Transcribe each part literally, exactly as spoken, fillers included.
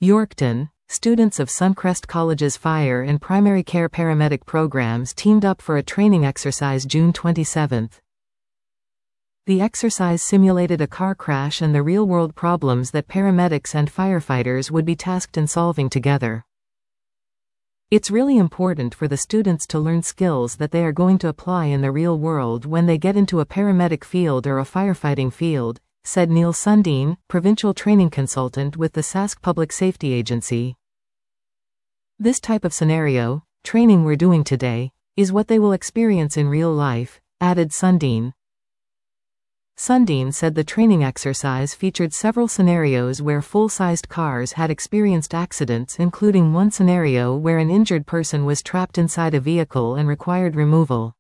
Yorkton, students of Suncrest College's Fire and Primary Care Paramedic programs teamed up for a training exercise June twenty-seventh. The exercise simulated a car crash and the real-world problems that paramedics and firefighters would be tasked in solving together. It's really important for the students to learn skills that they are going to apply in the real world when they get into a paramedic field or a firefighting field, said Neil Sundin, provincial training consultant with the Sask Public Safety Agency. This type of scenario, training we're doing today, is what they will experience in real life, added Sundin. Sundin said the training exercise featured several scenarios where full-sized cars had experienced accidents, including one scenario where an injured person was trapped inside a vehicle and required removal.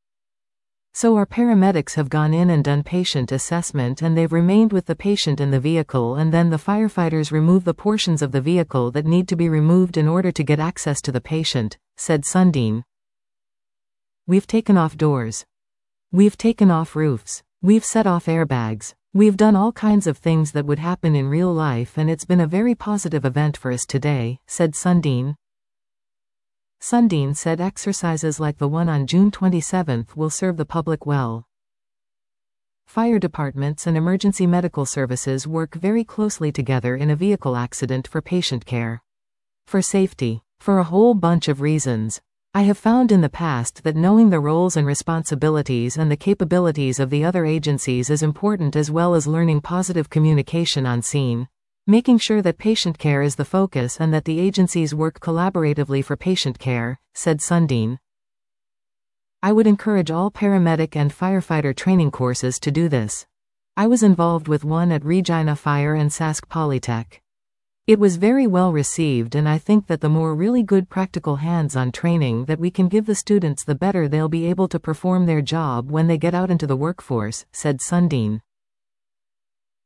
So our paramedics have gone in and done patient assessment, and they've remained with the patient in the vehicle, and then the firefighters remove the portions of the vehicle that need to be removed in order to get access to the patient, said Sundin. We've taken off doors. We've taken off roofs. We've set off airbags. We've done all kinds of things that would happen in real life, and it's been a very positive event for us today, said Sundin. Sundin said exercises like the one on June twenty-seventh will serve the public well. Fire departments and emergency medical services work very closely together in a vehicle accident for patient care. For safety. For a whole bunch of reasons. I have found in the past that knowing the roles and responsibilities and the capabilities of the other agencies is important, as well as learning positive communication on scene. Making sure that patient care is the focus and that the agencies work collaboratively for patient care, said Sundin. I would encourage all paramedic and firefighter training courses to do this. I was involved with one at Regina Fire and Sask Polytech. It was very well received, and I think that the more really good practical hands-on training that we can give the students, the better they'll be able to perform their job when they get out into the workforce, said Sundin.